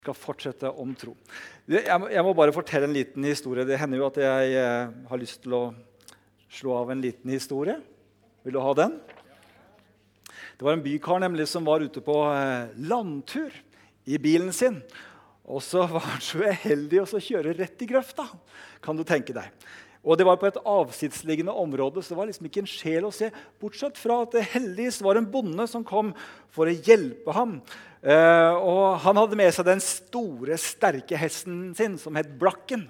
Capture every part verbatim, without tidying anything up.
skal fortsette om tro. Jeg må, jeg må bare fortelle en liten historie. Det hender jo at jeg eh, har lyst til å slå av en liten historie. Vil du ha den? Det var en bykar nemlig som var ute på eh, landtur i bilen sin. Og så var han så uheldig å kjøre rett i grøfta, kan du tenke deg. Og det var på et avsidsliggende område, så det var liksom ikke en sjel å se, bortsett fra at det heldigvis var en bonde som kom for å hjelpe ham. Uh, og han hadde med seg den store, sterke hesten sin, som het Blakken.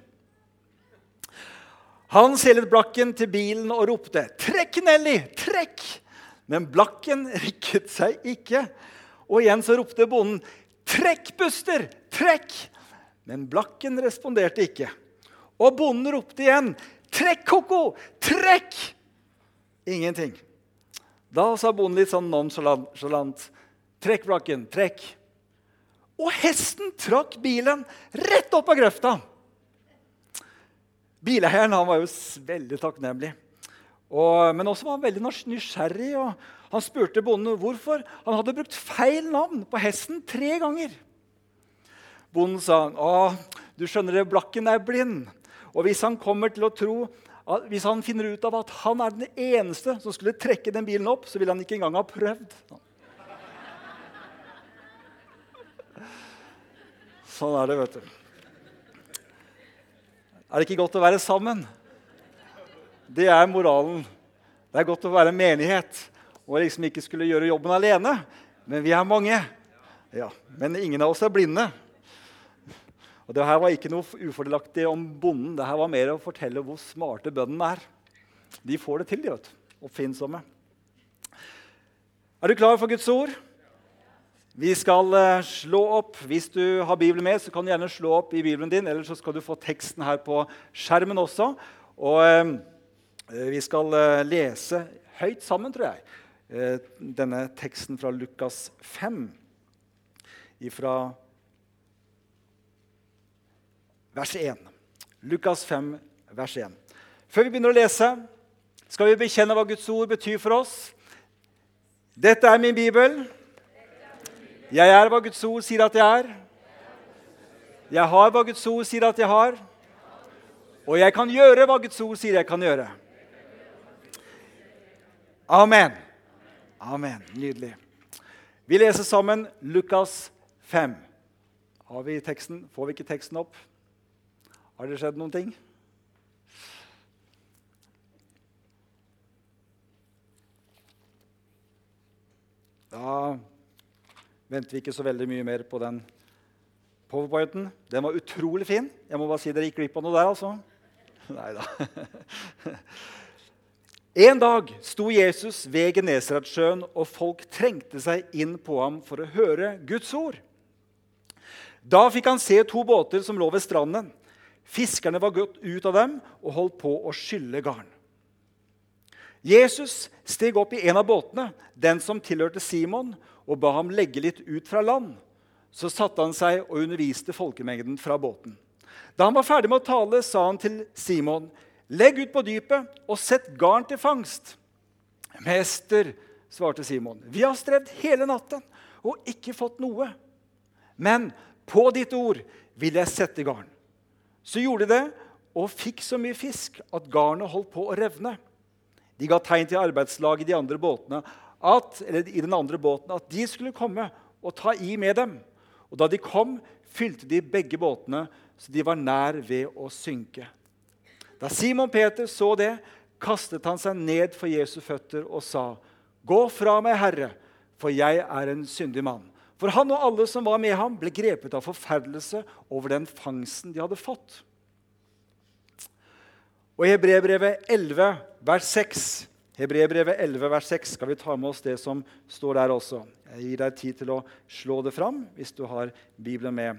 Han selet Blakken til bilen og ropte, «Trekk, Nelly, trekk!» Men Blakken rikket seg ikke. Og igjen så ropte bonden, «Trekk, Buster, trekk!» Men Blakken responderte ikke. Og bonden ropte igjen, «Trekk, Koko, trekk!» Ingenting. Da sa bonden litt sånn nonchalant, «Trekk, Blakken, trekk!» Og hesten trakk bilen rett opp av grøfta. Bileieren, han var jo veldig takknemlig. Og, men også var han veldig nysgjerrig, og han spurte bonden hvorfor han hadde brukt feil navn på hesten tre ganger. Bonden sa, «Å, du skjønner det, Blakken er blind. Og hvis han kommer til å tro, at hvis han finner ut av at han er den eneste som skulle trekke den bilen opp, så vil han ikke engang ha prøvd.» Sånn er det, vet du. Er det ikke godt å være sammen? Det er moralen. Det er godt å være menighet, og liksom ikke skulle gjøre jobben alene. Men vi er mange. Ja, men ingen av oss er blinde. Og det her var ikke noe ufordelaktig om bonden. Det her var mer å fortelle hvor smarte bøndene er. De får det til, de vet du. Oppfinnsomme. Er du klar for Guds ord? Vi skal slå opp. Hvis du har Bibelen med, så kan du gjerne slå opp i Bibelen din, eller så skal du få teksten her på skjermen også. Og eh, vi skal lese høyt sammen, tror jeg, eh, denne teksten fra Lukas fem, ifra vers én. Lukas fem, vers én. Før vi begynner å lese, skal vi bekjenne hva Guds ord betyr for oss. Dette er min Bibel. Jeg er hva Guds ord sier at jeg er. Jeg har hva Guds ord sier at jeg har. Og jeg kan gjøre hva Guds ord sier jeg kan gjøre. Amen. Amen. Nydelig. Vi leser sammen Lukas fem. Har vi teksten? Får vi ikke teksten opp? Har det skjedd noen ting? Da venter vi ikke så veldig mye mer på den PowerPointen. Den var utrolig fin. Jeg må bare si dere gikk glipp av noe der, altså. Neida. En dag sto Jesus ved Genesaretsjøen, og folk trengte seg inn på ham for å høre Guds ord. Da fikk han se to båter som lå ved stranden. Fiskerne var gått ut av dem og holdt på å skylle garn. Jesus steg opp i en av båtene, den som tilhørte Simon, og ba ham legge litt ut fra land. Så satte han seg og underviste folkemengden fra båten. Da han var ferdig med å tale, sa han til Simon, «Legg ut på dypet og sett garn til fangst.» «Mester», svarte Simon, «vi har strevd hele natten og ikke fått noe. Men på ditt ord vil jeg sette garn.» Så gjorde de det, og fikk så mye fisk at garnet holdt på å revne. De ga tegn til arbeidslaget i de andre båtene, at, eller i den andre båten, at de skulle komme og ta i med dem. Og da de kom, fylte de begge båtene, så de var nær ved å synke. Da Simon Peter så det, kastet han seg ned for Jesu føtter og sa, «Gå fra meg, Herre, for jeg er en syndig mann.» For han og alle som var med ham ble grepet av forferdelse over den fangsten de hadde fått. Og i Hebreerbrevet elleve, vers seks, Hebreerbrevet elleve, vers seks, skal vi ta med oss det som står der også. Jeg gir deg tid til å slå det fram, hvis du har Bibelen med.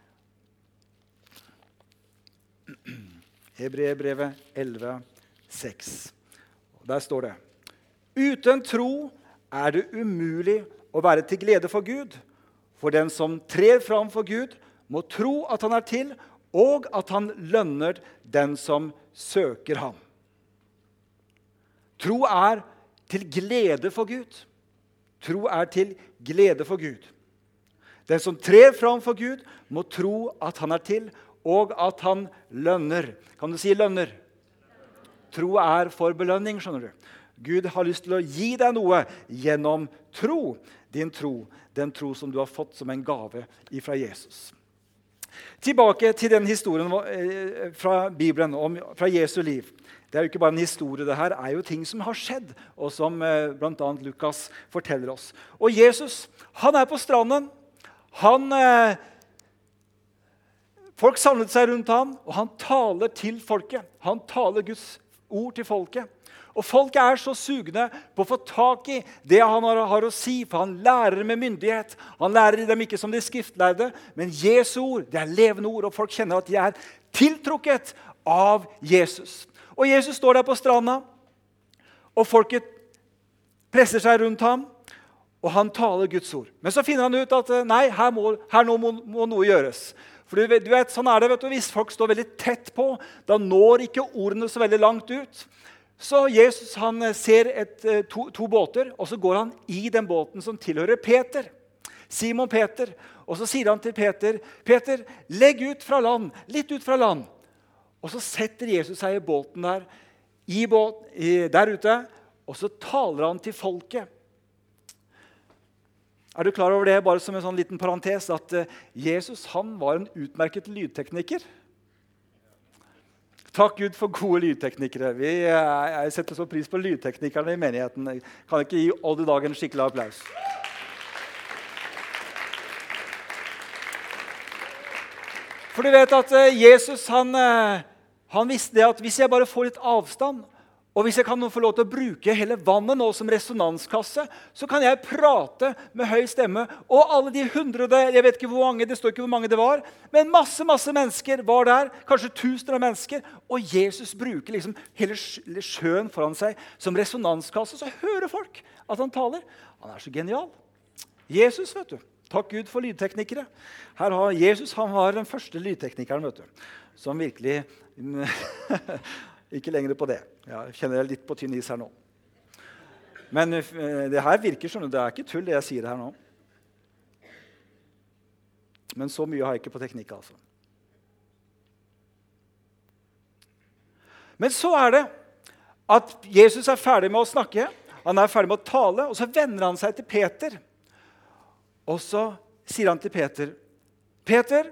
Hebreerbrevet elleve, seks. Der står det, «Uten tro er det umulig å være til glede for Gud. For den som trer fram for Gud, må tro at han er til, og at han lønner den som søker ham.» Tro er til glede for Gud. Tro er til glede for Gud. Den som trer fram for Gud, må tro at han er til, og at han lønner. Kan du si lønner? Tro er for belønning, skjønner du. Gud har lyst til å gi deg noe gjennom tro. Din tro, den tro som du har fått som en gave fra Jesus. Tilbake til den historien fra Bibelen, om, fra Jesu liv. Det er jo ikke bare en historie, det her er jo ting som har skjedd, og som blant annet Lukas forteller oss. Og Jesus, han er på stranden. Han, eh, folk samlet seg rundt ham, og han taler til folket. Han taler Guds ord til folket. Og folket er så sugne på å få tak i det han har, har å si, for han lærer med myndighet. Han lærer dem ikke som de skriftlærde, men Jesu ord, det er levende ord, og folk kjenner at de er tiltrukket av Jesus. Og Jesus står der på stranda, og folket presser seg rundt ham, og han taler Guds ord. Men så finner han ut at nei, her, må, her nå må, må noe gjøres. For du vet, du vet, sånn er det, vet du, hvis folk står veldig tett på, da når ikke ordene så veldig langt ut. Så Jesus han ser et, to, to båter, og så går han i den båten som tilhører Peter. Simon Peter. Og så sier han til Peter, Peter, legg ut fra land, litt ut fra land. Og så setter Jesus seg i båten der, i båt, i, der ute, og så taler han til folket. Er du klar over det, bare som en sånn liten parentes, at Jesus han var en utmerket lydtekniker? Takk Gud for gode lydteknikere. Vi, jeg setter så pris på lydteknikerne i menigheten. Jeg kan ikke gi Odd i dag en skikkelig applaus. For du vet at Jesus han, han visste det at hvis jeg bare får litt avstand, og hvis jeg kan få lov til å bruke hele vannet nå som resonanskasse, så kan jeg prate med høy stemme. Og alle de hundrede, jeg vet ikke hvor mange, det står ikke hvor mange det var, men masse, masse mennesker var der, kanskje tusener av mennesker, og Jesus bruker liksom hele sjøen foran seg som resonanskasse, så hører folk at han taler. Han er så genial. Jesus, vet du. Takk Gud for lydteknikere. Her har Jesus, han var den første lydteknikeren, vet du, som virkelig... Ikke lenger på det. Jeg kjenner litt på tynn is her nå. Men det her virker sånn, det er ikke tull det jeg sier her nå. Men så mye har jeg ikke på teknikk, altså. Men så er det at Jesus er ferdig med å snakke, han er ferdig med å tale, og så vender han seg til Peter. Og så sier han til Peter, Peter,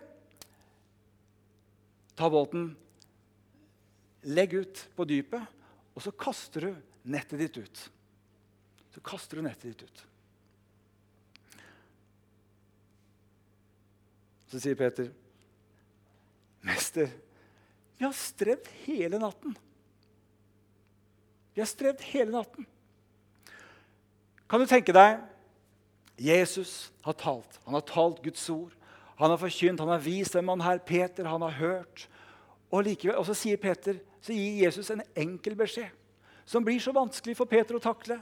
ta båten, legg ut på dypet, og så kaster du nettet ditt ut. Så kaster du nettet ditt ut. Så sier Peter, Mester, vi har strevd hele natten. Vi har strevd hele natten. Kan du tenke deg, Jesus har talt. Han har talt Guds ord. Han har forkynt, han har vist hvem han er. Peter, han har hørt. Og, likevel, og så sier Peter, så gir Jesus en enkel beskjed, som blir så vanskelig for Peter å takle.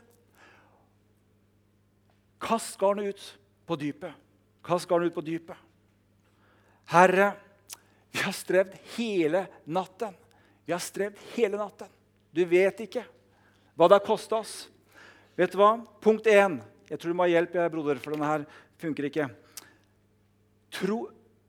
Kast garnet ut på dypet. Kast garnet ut på dypet. Herre, vi har strevd hele natten. Vi har strevd hele natten. Du vet ikke hva det har kostet oss. Vet du hva? Punkt én. Jeg tror du må ha hjelp, jeg, broder, for denne her funker ikke. Tro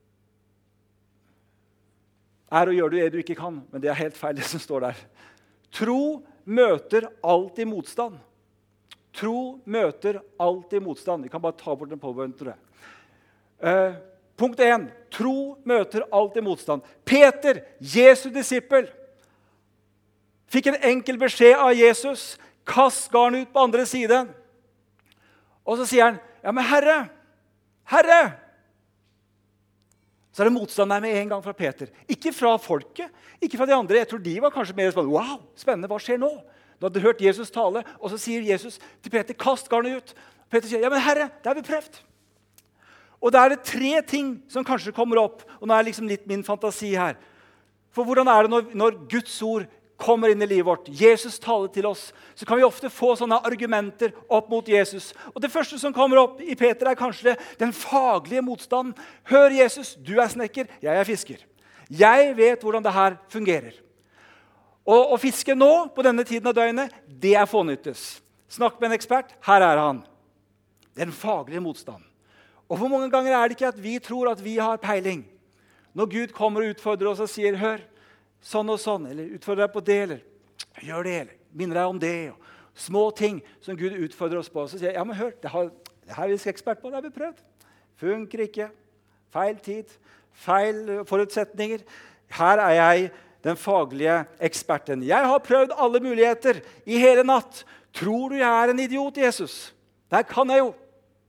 er å gjøre det du ikke kan, men det er helt feil det som står der. Tro møter alltid motstand. Tro møter alltid motstand. Vi kan bare ta bort den påbønnen til det. Uh, punkt én. Tro møter alltid motstand. Peter, Jesu disippel, fikk en enkel beskjed av Jesus. Kast garnet ut på andre siden. Og så sier han, ja, men Herre, Herre, så er det motstand der med en gang fra Peter. Ikke fra folket, ikke fra de andre. Jeg tror de var kanskje mer spennende. Wow, spennende, hva skjer nå? Du hadde hørt Jesus tale, og så sier Jesus til Peter, kast garnet ut. Peter sier, ja, men Herre, det har vi prøvd. Og da er det tre ting som kanskje kommer opp, og nå er det liksom litt min fantasi her. For hvordan er det når, når Guds ord kommer inn i livet vårt, Jesus taler til oss, så kan vi ofte få sånne argumenter opp mot Jesus. Og det første som kommer opp i Peter er kanskje den faglige motstanden. Hør Jesus, du er snekker, jeg er fisker. Jeg vet hvordan det her fungerer. Og å fiske nå, på denne tiden av døgnet, det er fånyttes. Snakk med en ekspert, her er han. Den faglige motstanden. Og hvor mange ganger er det ikke at vi tror at vi har peiling? Når Gud kommer og utfordrer oss og sier, hør, sånn og sånn, eller utfordrer deg på det, eller gjør det, eller minner deg om det, og små ting som Gud utfordrer oss på. Så sier jeg, ja, men hør, det, har, det her er vi ekspert på, det har vi prøvd. Funker ikke, feil tid, feil forutsetninger. Her er jeg den faglige eksperten. Jeg har prøvd alle muligheter i hele natt. Tror du jeg er en idiot, Jesus? Der kan jeg jo.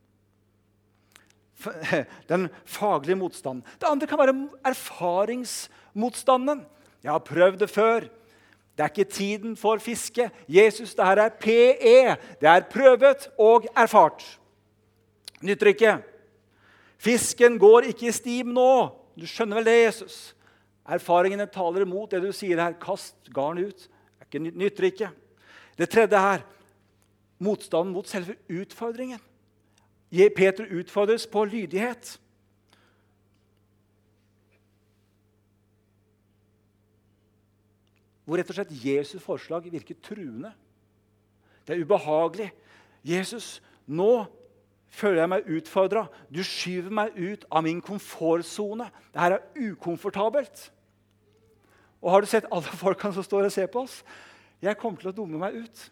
Den faglige motstanden. Det andre kan være erfaringsmotstanden. Jeg har prøvd det før. Det er ikke tiden for fiske. Jesus, det her er P E. Det er prøvet og erfart. Nytter ikke. Fisken går ikke i stim nå. Du skjønner vel det, Jesus? Erfaringene taler imot det du sier her. Kast garn ut. Det nytter ikke. Det tredje her. Motstanden mot selve utfordringen. Peter utfordres på lydighet. Hvor rett og slett Jesus' forslag virker truende. Det er ubehagelig. Jesus, nå føler jeg meg utfordret. Du skyver meg ut av min komfortzone. Dette er ukomfortabelt. Og har du sett alle folkene som står og ser på oss? Jeg kommer til å dumme meg ut.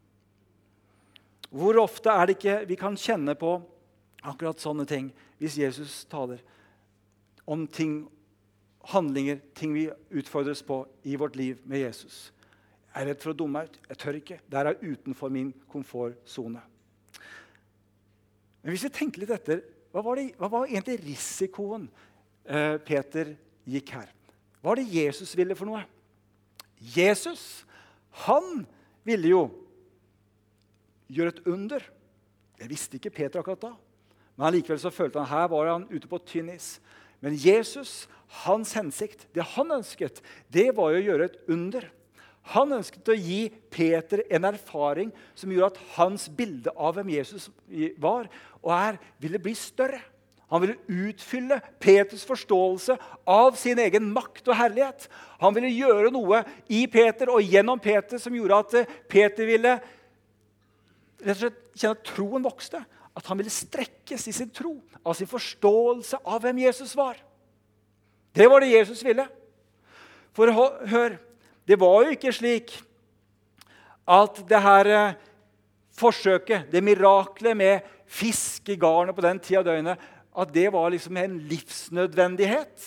Hvor ofte er det ikke vi kan kjenne på akkurat sånne ting hvis Jesus taler om ting, handlinger, ting vi utfordres på i vårt liv med Jesus. Jeg er redd for å dumme meg ut. Jeg tør ikke. Det er utenfor min komfortzone. Men hvis vi tenker litt etter, hva var, det, hva var egentlig risikoen eh, Peter gikk her? Hva var det Jesus ville for noe? Jesus, han ville jo gjøre et under. Det visste ikke Peter akkurat da. Men allikevel så følte han, her var han ute på tynn is. Men Jesus, hans hensikt, det han ønsket, det var jo å gjøre et under. Han ønsket å gi Peter en erfaring som gjorde at hans bilde av hvem Jesus var, og er, ville bli større. Han ville utfylle Peters forståelse av sin egen makt og herlighet. Han ville gjøre noe i Peter og gjennom Peter som gjorde at Peter ville rett og slett kjenne at troen vokste. At han ville strekkes i sin tro, av sin forståelse av hvem Jesus var. Det var det Jesus ville. For hør, det var jo ikke slik at det her forsøket, det miraklet med fisk i garnet på den tida av døgnet, at det var liksom en livsnødvendighet.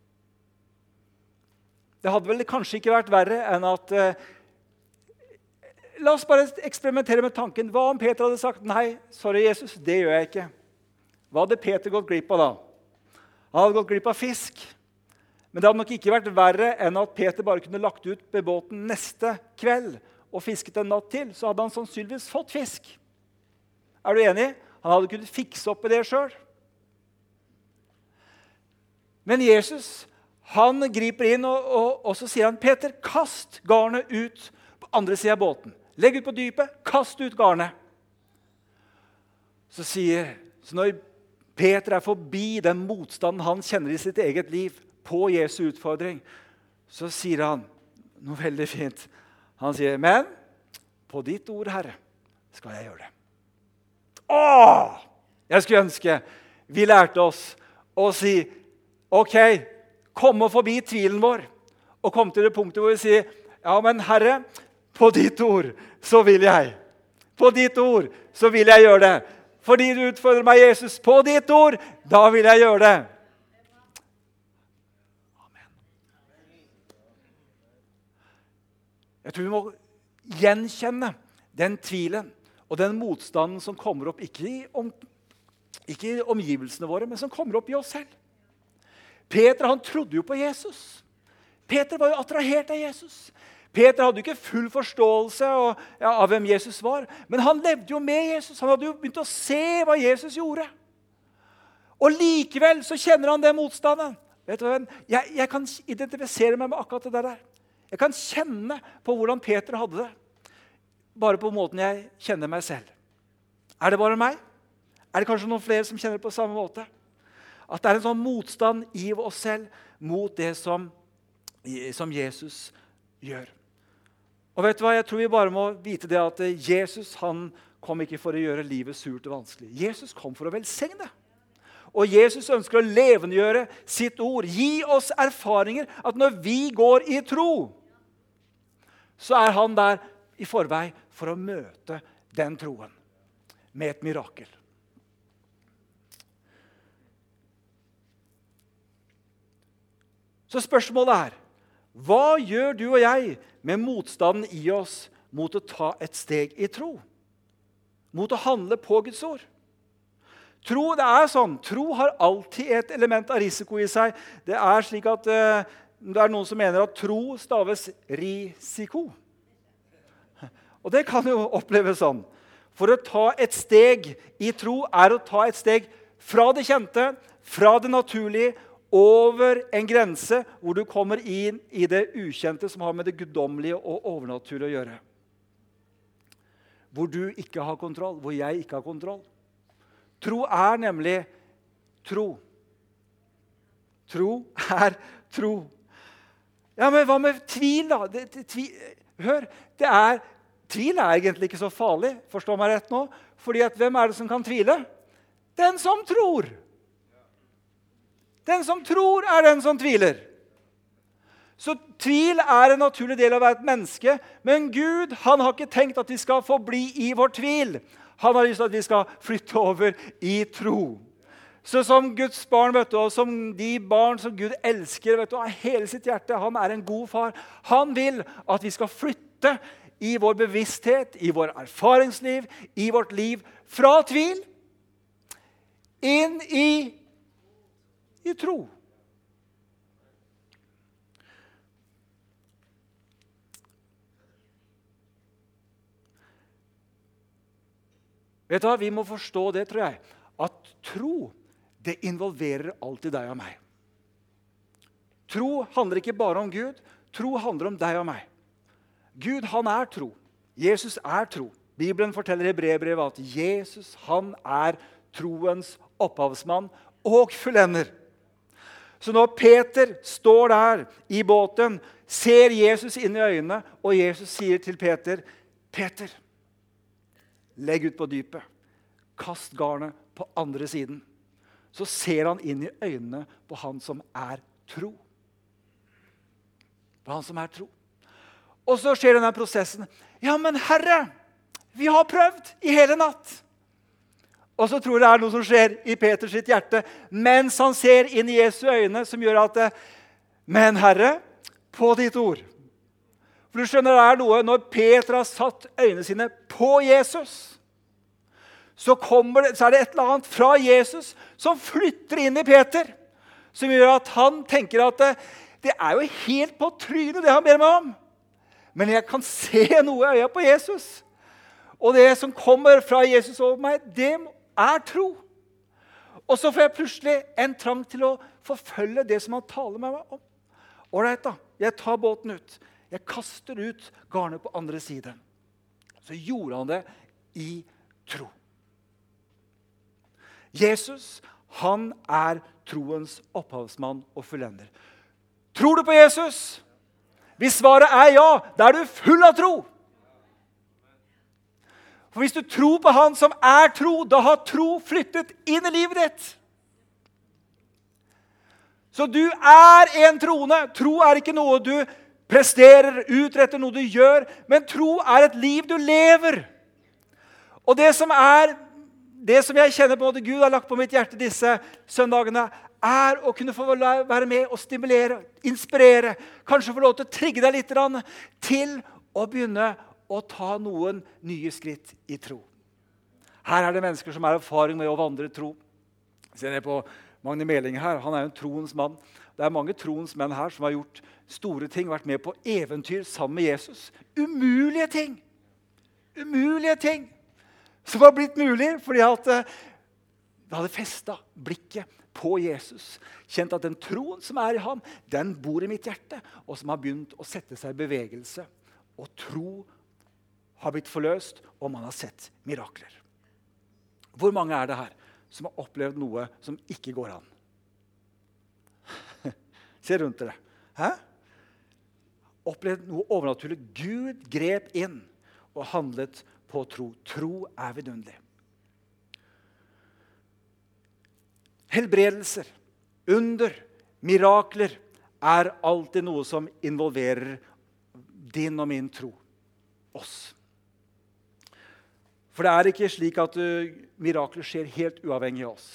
Det hadde vel kanskje ikke vært verre enn at la oss bare eksperimentere med tanken. Hva om Peter hadde sagt, nei, sorry Jesus, det gjør jeg ikke. Hva hadde Peter gått glipp av da? Han hadde gått glipp av fisk. Men det hadde nok ikke vært verre enn at Peter bare kunne lagt ut på båten neste kveld og fisket en natt til, så hadde han sannsynligvis fått fisk. Er du enig? Han hadde kunnet fikse opp i det selv. Men Jesus, han griper inn, og, og, og så sier han, Peter, kast garnet ut på andre siden av båten. Legg ut på dypet, kast ut garnet. Så sier, så når Peter er forbi den motstanden han kjenner i sitt eget liv på Jesu utfordring, så sier han noe veldig fint. Han sier, men på ditt ord, Herre, skal jeg gjøre det. Åh! Jeg skulle ønske vi lærte oss å si, ok, kom og forbi tvilen vår, og kom til det punktet hvor vi sier, ja, men Herre, på ditt ord så vil jeg. På ditt ord så vil jeg gjøre det. Fordi du utfordrer meg, Jesus, på ditt ord, da vil jeg gjøre det. Amen. Jeg tror vi må gjenkjenne den tvilen og den motstanden som kommer opp, ikke i, om, ikke i omgivelsene våre, men som kommer opp i oss selv. Peter, han trodde jo på Jesus. Peter var jo attrahert av Jesus. Peter hadde jo ikke full forståelse av, ja, av hvem Jesus var, men han levde jo med Jesus. Han hadde jo begynt å se hva Jesus gjorde. Og likevel så kjenner han den motstanden. Vet du hva? Jeg, jeg kan identifisere meg med akkurat det der. Jeg kan kjenne på hvordan Peter hadde det, bare på måten jeg kjenner meg selv. Er det bare meg? Er det kanskje noen flere som kjenner det på samme måte? At det er en sånn motstand i oss selv mot det som, som Jesus gjør. Og vet du hva, jeg tror vi bare må vite det at Jesus, han kom ikke for å gjøre livet surt og vanskelig. Jesus kom for å velsigne. Og Jesus ønsker å levendegjøre sitt ord. Gi oss erfaringer at når vi går i tro, så er han der i forvei for å møte den troen med et mirakel. Så spørsmålet er, hva gjør du og jeg med motstanden i oss mot å ta et steg i tro? Mot å handle på Guds ord? Tro, det er sånn. Tro har alltid et element av risiko i seg. Det er slik at uh, det er noen som mener at tro staves risiko. Og det kan jo oppleves sånn. For å ta et steg i tro er å ta et steg fra det kjente, fra det naturlige, over en grense hvor du kommer inn i det ukjente som har med det guddommelige og overnaturlige å gjøre. Hvor du ikke har kontroll, hvor jeg ikke har kontroll. Tro er nemlig tro. Tro er tro. Ja, men hva med tvil da? Det, det, tvil, hør, det er, tvil er egentlig ikke så farlig, forstår meg rett nå. Fordi at hvem er det som kan tvile? Den som tror. Den som tror er den som tviler. Så tvil er en naturlig del av å være et menneske, men Gud, han har ikke tenkt at vi skal få bli i vår tvil. Han har lyst til at vi skal flytte over i tro. Så som Guds barn, vet du, og som de barn som Gud elsker, vet du, av hele sitt hjerte, han er en god far. Han vil at vi skal flytte i vår bevissthet, i vår erfaringsliv, i vårt liv, fra tvil, inn i, i tro. Vet du hva, vi må forstå det, tror jeg, at tro, det involverer alltid deg og meg. Tro handler ikke bare om Gud, tro handler om deg og meg. Gud, han er tro. Jesus er tro. Bibelen forteller i Hebreerbrevet at Jesus, han er troens opphavsmann og fullender. Så når Peter står der i båten, ser Jesus inn i øynene, og Jesus sier til Peter, Peter, legg ut på dypet. Kast garnet på andre siden. Så ser han inn i øynene på han som er tro. På han som er tro. Og så skjer denne prosessen. Ja, men Herre, vi har prøvd i hele natt. Og så tror jeg det er noe som skjer i Peters sitt hjerte, mens han ser inn i Jesu øyne, som gjør at, men Herre, på ditt ord. For du skjønner, det er noe, når Peter har satt øynene sine på Jesus, så, kommer det, så er det et eller annet fra Jesus som flytter inn i Peter, som gjør at han tenker at det, det er jo helt på trynet det han ber meg om. Men jeg kan se noe i øya på Jesus. Og det som kommer fra Jesus over meg, det er tro. Og så får jeg plutselig en trang til å forfølge det som han taler med meg om. Alright da, jeg tar båten ut. Jeg kaster ut garnet på andre siden. Så gjorde han det i tro. Jesus, han er troens opphavsmann og fullender. Tror du på Jesus? Hvis svaret er ja, da er du full av tro. For hvis du tror på han som er tro, da har tro flyttet inn i livet ditt. Så du er en troende. Tro er ikke noe du presterer, utretter noe du gjør, men tro er et liv du lever. Og det som er, det som jeg kjenner på at Gud har lagt på mitt hjerte disse søndagene, er å kunne få være med og stimulere, inspirere, kanskje få lov til å trigge deg litt til å begynne å ta noen nye skritt i tro. Her er det mennesker som har erfaring med å vandre tro. Se ned på Magne Meling her, han er jo en troens mann. Det er mange troens menn her som har gjort store ting, vært med på eventyr sammen med Jesus. Umulige ting. Umulige ting. Som har blitt mulig fordi at det hadde festet blikket på Jesus. Kjent at den troen som er i ham, den bor i mitt hjerte, og som har begynt å sette seg i bevegelse. Og tro har blitt forløst, og man har sett mirakler. Hvor mange er det her som har opplevd noe som ikke går an? Se rundt dere. Hæ? Opplevd noe overnaturlig. Gud grep inn og handlet på tro. Tro er vidunderlig. helbredelser, under, mirakler er alltid noe som involverer din og min tro. Oss. For det er ikke slik at uh, mirakler skjer helt uavhengig av oss.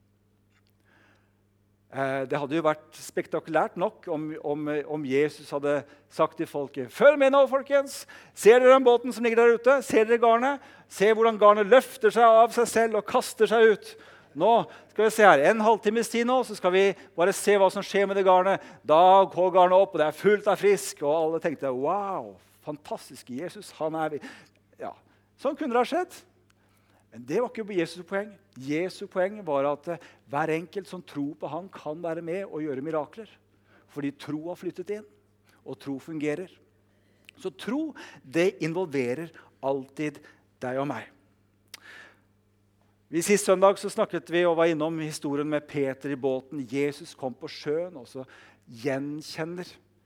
Eh, det hadde jo vært spektakulært nok om, om, om Jesus hadde sagt til folket: «Følg med nå, folkens! Ser dere den båten som ligger der ute? Ser dere garnet? Se hvordan garnet løfter seg av seg selv og kaster seg ut. Nå skal vi se her, en halvtimes tid nå, så skal vi bare se hva som skjer med det garnet. Da går garnet opp, og det er fullt av fisk.» Og alle tenkte: «Wow, fantastisk, Jesus, han er vi.» Ja, sånn kunne det ha skjedd. Men det var ikke Jesu poeng. Jesu poeng var at hver enkelt som tror på han kan være med og gjøre mirakler. Fordi tro har flyttet inn, og tro fungerer. Så tro, det involverer alltid deg og meg. Vi Sist søndag så snakket vi og var innom historien med Peter i båten. Jesus kom på sjøen, og så gjenkjenner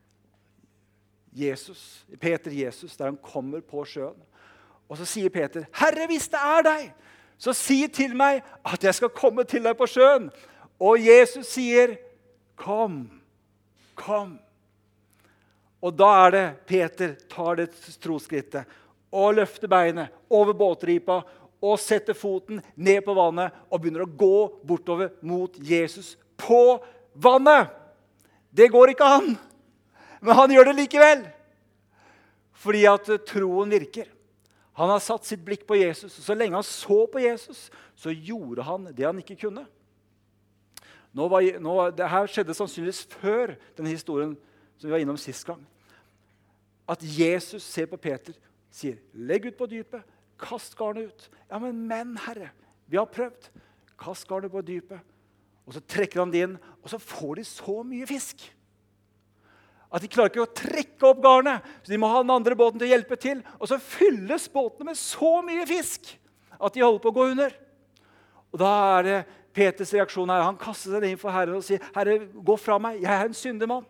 Jesus, Peter Jesus, der han kommer på sjøen. Og så sier Peter: «Herre, hvis det er deg, så si til meg at jeg skal komme til deg på sjøen.» Og Jesus sier: «Kom, kom.» Og da er det Peter tar det troskrittet og løfter beinet over båtripa og setter foten ned på vannet og begynner å gå bortover mot Jesus på vannet. Det går ikke an, men han gjør det likevel. Fordi at troen virker. Han har satt sitt blikk på Jesus, og så lenge han så på Jesus, så gjorde han det han ikke kunne. Nå var, nå, det her skjedde sannsynligvis før denne historien som vi var innom sist gang. At Jesus ser på Peter, sier: «Legg ut på dypet, kast garnet ut.» «Ja, men, men, Herre, vi har prøvd. Kast garnet på dypet.» Og så trekker han det inn, og så får de så mye fisk. At de klarer ikke å trekke opp garnet, så de må ha den andre båten til å hjelpe til. Og så fylles båtene med så mye fisk at de holder på å gå under. Og da er det Peters reaksjon her. Han kaster seg inn for Herren og sier: «Herre, gå fra meg, jeg er en syndemann.»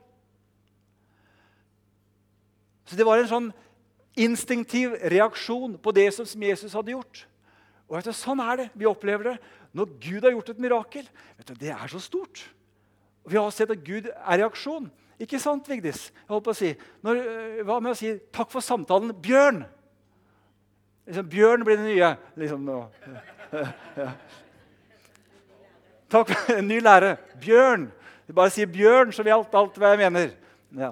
Så det var en sånn instinktiv reaksjon på det som Jesus hadde gjort. Og vet du, sånn er det. Vi opplever det. Når Gud har gjort et mirakel, vet du, det er så stort. Og vi har sett at Gud er reaksjon. Ikke sant, Vigdis? Jeg holdt på å si. Når, hva med å si takk for samtalen, Bjørn? Liksom, Bjørn blir det nye. Liksom, nå. Ja. Takk for en ny lære. Bjørn. Jeg bare sier Bjørn, så vet alt, alt hva jeg mener. Ja.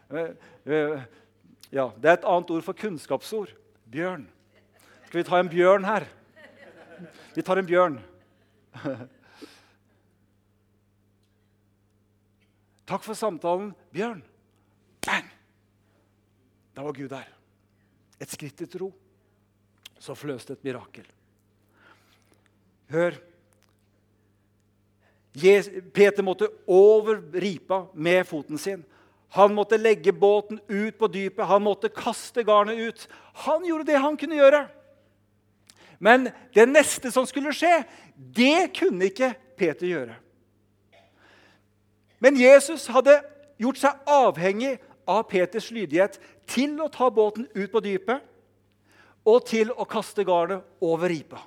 Ja, det er et annet ord for kunnskapsord. Bjørn. Skal vi ta en bjørn her? Vi tar en bjørn. Takk for samtalen, Bjørn. Bang! Da var Gud der. Et skritt til tro. Så fløste et mirakel. Hør. Peter måtte over ripa med foten sin. Han måtte legge båten ut på dypet. Han måtte kaste garnet ut. Han gjorde det han kunne gjøre. Men det neste som skulle skje, det kunne ikke Peter gjøre. Men Jesus hadde gjort seg avhengig av Peters lydighet til å ta båten ut på dypet og til å kaste garnet over ripa.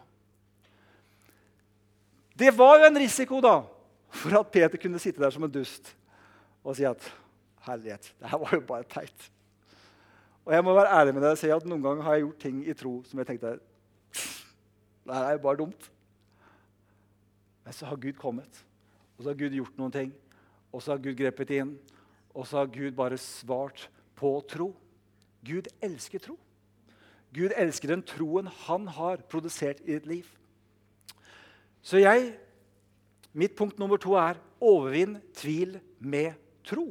Det var jo en risiko da, for at Peter kunne sitte der som en dust og si at herlighet, det her var jo bare teit. Og jeg må være ærlig med deg og si at noen ganger har jeg gjort ting i tro som jeg tenkte, det her er jo bare dumt. Men så har Gud kommet, og så har Gud gjort noen ting. Og så har Gud grepet inn, og så har Gud bare svart på tro. Gud elsker tro. Gud elsker den troen han har produsert i ditt liv. Så jeg, mitt punkt nummer to er: overvinn tvil med tro.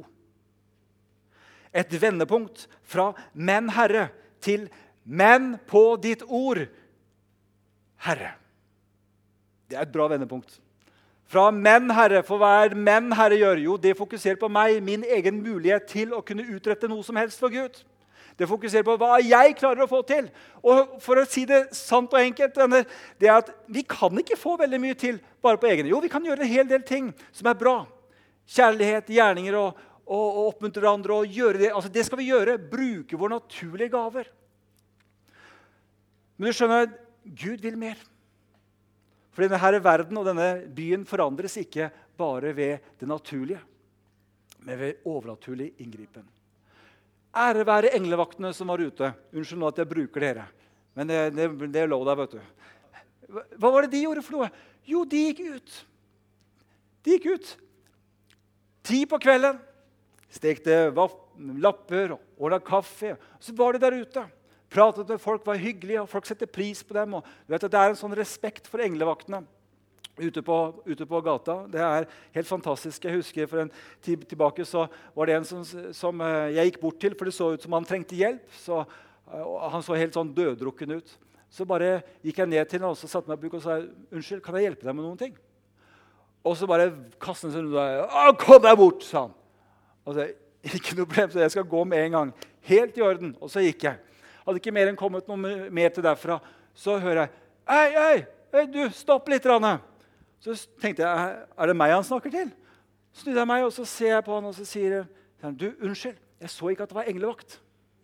Et vendepunkt fra «men Herre» til «men på ditt ord, Herre». Det er et bra vendepunkt. Fra «men Herre», for hva er «men Herre» gjør? Jo, det fokuserer på meg, min egen mulighet til å kunne utrette noe som helst for Gud. Det fokuserer på hva jeg klarer å få til. Og for å si det sant og enkelt, det er at vi kan ikke få veldig mye til bare på egen. Jo, vi kan gjøre en hel del ting som er bra. Kjærlighet, gjerninger og, og, og oppmuntre andre og gjøre det. Altså, det skal vi gjøre. Bruke våre naturlige gaver. Men du skjønner, Gud vil mer. For denne verden og denne byen forandres ikke bare ved det naturlige, men ved overnaturlig inngripen. Ære være englevaktene som var ute. Unnskyld nå at jeg bruker dere, men det, det, det er lov der, vet du. Hva var det de gjorde for noe? Jo, de gikk ut. De gikk ut. Ti på kvelden. Stekte lapper og ordnet kaffe. Så var de der ute. Pratet med folk, var hyggelige, og folk setter pris på dem. Og du vet at det er en sånn respekt for englevaktene ute på, ute på gata. Det er helt fantastisk. Jeg husker for en tid tilbake så var det en som, som jeg gikk bort til, for det så ut som han trengte hjelp. Så, han så helt sånn døddrukken ut. Så bare gikk jeg ned til ham og så satte meg på buk og sa, unnskyld, kan jeg hjelpe deg med noen ting? Og så bare kastet han seg ut. Kom deg bort, sa han. Og så, ikke noe problem, så jeg skal gå med en gang. Helt i orden. Og så gikk jeg. Hadde ikke mer enn kommet noe mer til derfra. Så hører jeg, ei, ei, ei, du, stopp litt, Ranne. Så tenkte jeg, er det meg han snakker til? Så snudde jeg meg, og så ser jeg på han, og så sier han, du, unnskyld, jeg så ikke at det var englevakt.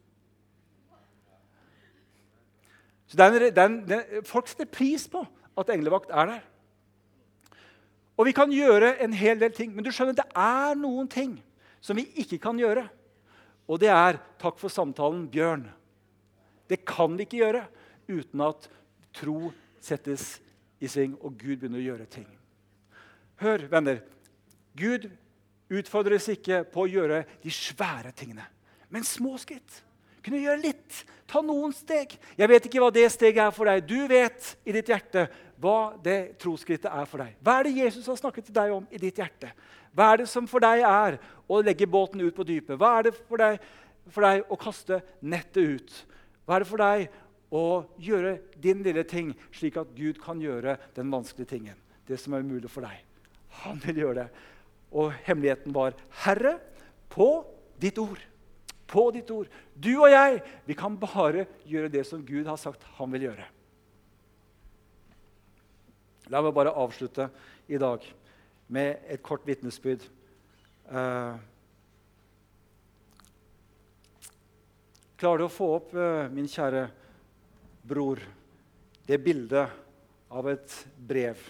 Så den, den, den, folk setter pris på at englevakt er der. Og vi kan gjøre en hel del ting, men du skjønner, det er noen ting som vi ikke kan gjøre. Og det er, takk for samtalen, Bjørn. Det kan vi ikke gjøre uten at tro settes i sving, og Gud begynner å gjøre ting. Hør, venner, Gud utfordres ikke på å gjøre de svære tingene, men små skritt. Kunne gjøre litt, ta noen steg. Jeg vet ikke hva det steget er for deg. Du vet i ditt hjerte hva det trosskrittet er for deg. Hva er det Jesus har snakket til deg om i ditt hjerte? Hva er det som for deg er å legge båten ut på dypet? Hva er det for deg, for deg å kaste nettet ut? Hva er det for deg å gjøre din lille ting slik at Gud kan gjøre den vanskelige tingen? Det som er umulig for deg. Han vil gjøre det. Og hemmeligheten var, Herre, på ditt ord. På ditt ord. Du og jeg, vi kan bare gjøre det som Gud har sagt han vil gjøre. La meg bare avslutte i dag med et kort vitnesbyrd. Uh, klarer du å få opp, uh, min kjære bror, det bildet av et brev?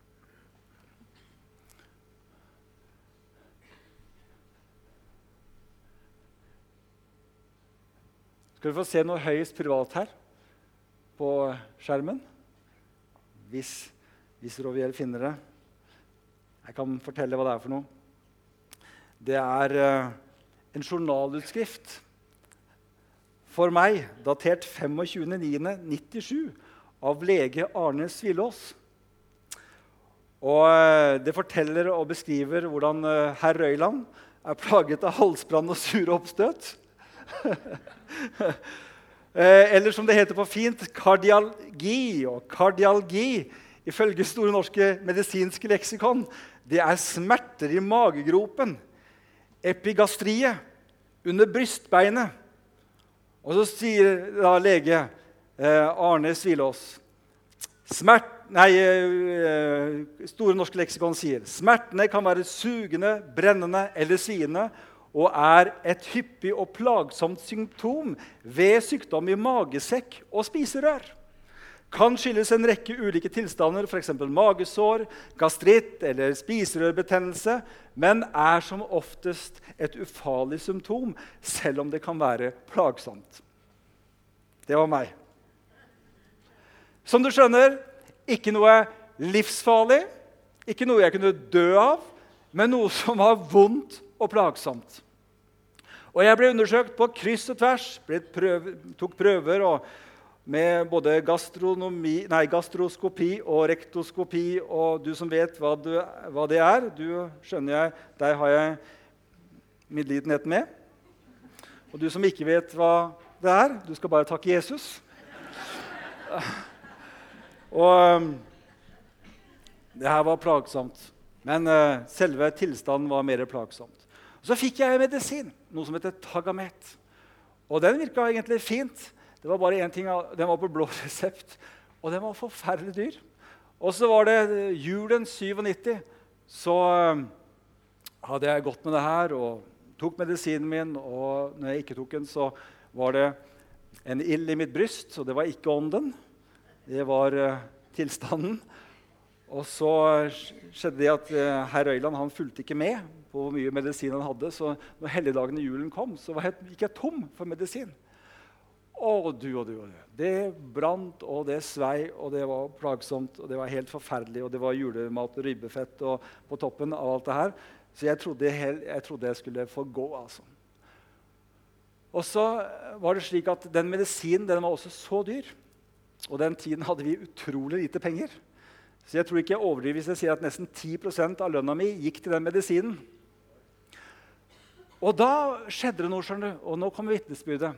Skal vi få se noe høyest privat her på skjermen? Hvis, hvis Roviel finner det. Jeg kan fortelle hva det er for noe. Det er uh, en journalutskrift for meg, datert tjuefem september nittisju, av lege Arne Svilås. Og uh, det forteller og beskriver hvordan uh, herr Røyland er plaget av halsbrann og sure oppstøt. Eller som det heter på fint, kardialgi og kardialgi, ifølge Store norske medisinske leksikon. Det er smerter i magegropen, epigastriet, under brystbeinet. Og så sier da lege eh, Arne Svilås, smert, nei, eh, Store norske leksikon sier, smertene kan være sugende, brennende eller sviende, og er et hyppig og plagsomt symptom ved sykdom i magesekk og spiserør. Kan skyldes en rekke ulike tilstander, for eksempel magesår, gastritt eller spiserørbetennelse, men er som oftest et ufarlig symptom, selv om det kan være plagsomt. Det var meg. Som du skjønner, ikke noe livsfarlig, ikke noe jeg kunne dø av, men noe som var vondt og plagsomt. Og jeg ble undersøkt på kryss og tvers, ble prøve, tok prøver og med både gastronomi, nei, gastroskopi og rektoskopi, og du som vet hva, du, hva det er, du skjønner jeg, der har jeg medlidenhet med. Og du som ikke vet hva det er, du skal bare takke Jesus. Og det her var plagsomt, men uh, selve tilstanden var mer plagsomt. Så fikk jeg medisin, noe som heter Tagamet. Og den virket egentlig fint. Det var bare en ting, den var på blå resept, og den var forferdelig dyr. Og så var det julen nittisju, så hadde jeg gått med det her, og tok medisinen min, og når jeg ikke tok den, så var det en ild i mitt bryst, og det var ikke ånden, det var uh, tilstanden. Og så skjedde det at eh, herr Øyland han fulgte ikke med på hvor mye medisin han hadde, så når helligdagen i julen kom, så var jeg, gikk jeg tom for medisin. Å, du og du og du. Det brant, og det svei, og det var plagsomt, og det var helt forferdelig, og det var julemat og rybbefett og på toppen av alt det her. Så jeg trodde jeg, jeg, trodde jeg skulle få gå, altså. Og så var det slik at den medisinen den var også så dyr, og den tiden hadde vi utrolig lite penger. Så jeg tror ikke jeg overdriver hvis jeg sier at nesten ti prosent av lønna mi gikk til den medisinen. Og da skjedde det noe, skjønner du, og nå kommer vitnesbyrdet.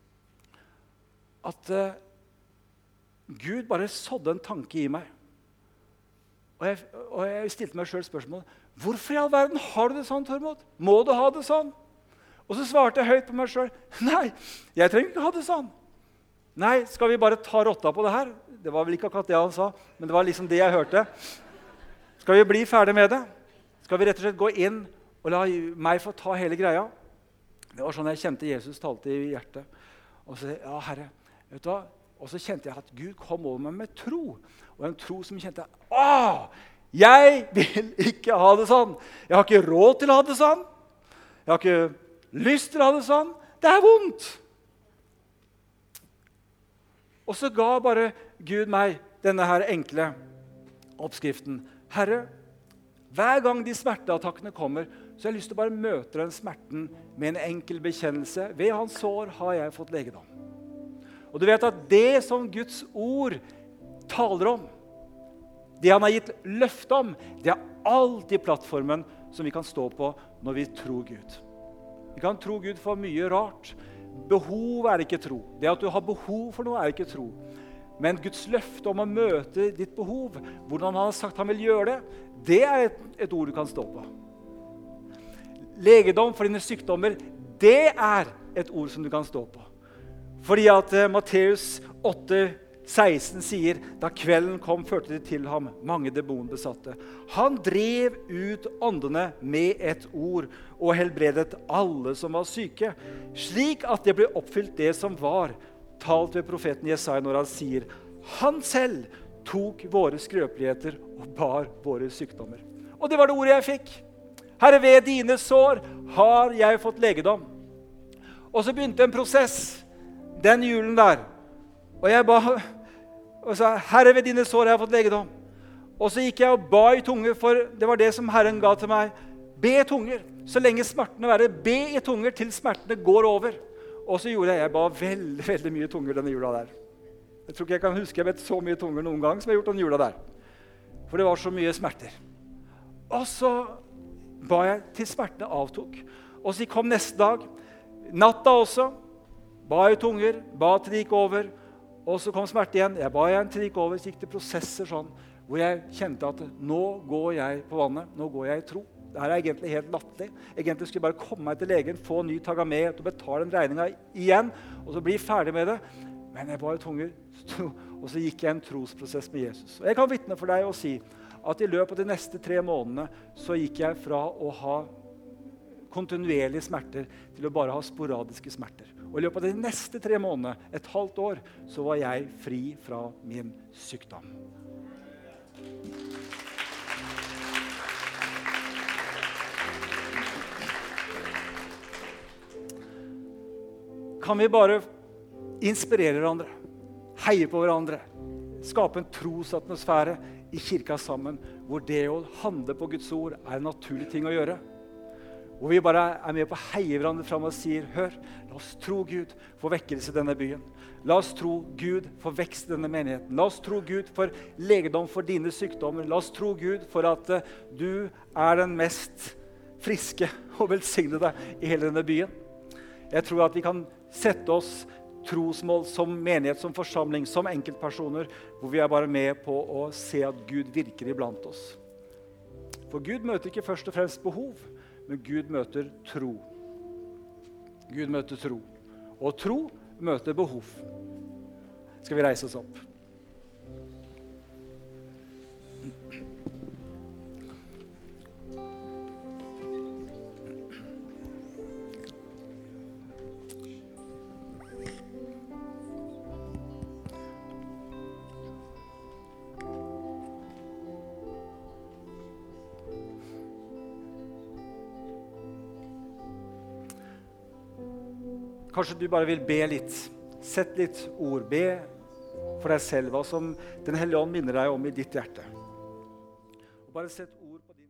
At uh, Gud bare sådde en tanke i meg. Og jeg, og jeg stilte meg selv spørsmål, hvorfor i all verden har du det sånn, Tormod? Må du ha det sånn? Og så svarte jeg høyt på meg selv, nei, jeg trenger ikke ha det sånn. Nei, skal vi bare ta rotta på det her? Det var vel ikke akkurat det han sa, men det var liksom det jeg hørte. Skal vi bli ferdig med det? Skal vi rett og slett gå inn og la meg få ta hele greia? Det var sånn jeg kjente Jesus talte i hjertet. Og så, ja, Herre, vet du hva? Og så kjente jeg at Gud kom over meg med tro. Og en tro som kjente, åh, jeg vil ikke ha det sånn. Jeg har ikke råd til å ha det sånn. Jeg har ikke lyst til å ha det sånn. Det er vondt. Og så ga bare Gud meg denne her enkle oppskriften. Herre, hver gang de smerteattakkene kommer, så har jeg lyst til å bare møte den smerten med en enkel bekjennelse. Ved hans sår har jeg fått legedom. Og du vet at det som Guds ord taler om, det han har gitt løfte om, det er alltid plattformen som vi kan stå på når vi tror Gud. Vi kan tro Gud for mye rart. Behov er ikke tro. Det at du har behov for noe er ikke tro. Men Guds løfte om å møte ditt behov, hvordan han har sagt han vil gjøre det, det er et, et ord du kan stå på. Legedom for dine sykdommer, det er et ord som du kan stå på. Fordi at uh, Matteus åtte seksten sier, da kvelden kom, førte de til ham mange demonbesatte. Han drev ut åndene med et ord og helbredet alle som var syke, slik at det ble oppfylt det som var talt ved profeten Jesaja når han sier, han selv tok våre skrøpeligheter og bar våre sykdommer. Og det var det ordet jeg fikk. Herre, ved dine sår har jeg fått legedom. Og så begynte en prosess den julen der. Og jeg ba, og sa, Herre, ved dine sår har jeg fått legedom. Og så gikk jeg og ba i tunger, for det var det som Herren ga til meg. Be i tunger, så lenge smertene være. Be i tunger til smertene går over. Og så gjorde jeg, jeg ba veldig, veldig mye tunger denne jula der. Jeg tror ikke jeg kan huske jeg vet så mye tunger noen gang som jeg har gjort den jula der. For det var så mye smerter. Og så ba jeg til smertene avtok. Og så kom neste dag, natta også, ba i tunger, ba til det gikk over, og så kom smerte igjen. Jeg ba igjen til det gikk over, så gikk det prosesser sånn, hvor jeg kjente at nå går jeg på vannet, nå går jeg i tro. Dette er egentlig helt latterlig. Egentlig skulle jeg bare komme meg til legen, få ny tagamet og betale den regningen igjen, og så bli ferdig med det. Men jeg ba i tunger, og så gikk jeg en trosprosess med Jesus. Og jeg kan vitne for deg og si at i løpet av de neste tre månedene så gikk jeg fra å ha kontinuerlige smerter til å bare ha sporadiske smerter. Og i løpet av de neste tre månedene, et halvt år, så var jeg fri fra min sykdom. Kan vi bare inspirere hverandre, heie på hverandre, skape en trosatmosfære i kirka sammen, hvor det å handle på Guds ord er en naturlig ting å gjøre. Hvor vi bare er med på å heie hverandre frem og sier, hør, la oss tro Gud for vekkelse i denne byen. La oss tro Gud for vekst i denne menigheten. La oss tro Gud for legedom for dine sykdommer. La oss tro Gud for at uh, du er den mest friske og velsignede i hele denne byen. Jeg tror at vi kan sette oss trosmål som menighet, som forsamling, som enkeltpersoner, hvor vi er bare med på å se at Gud virker iblant oss. For Gud møter ikke først og fremst behov, men Gud møter tro. Gud møter tro. Og tro møter behov. Skal vi reise oss opp? Kanskje du bare vil be litt. Sett litt ord. Be for deg selv hva som Den hellige ånd minner deg om i ditt hjerte. Og bare sett ord på din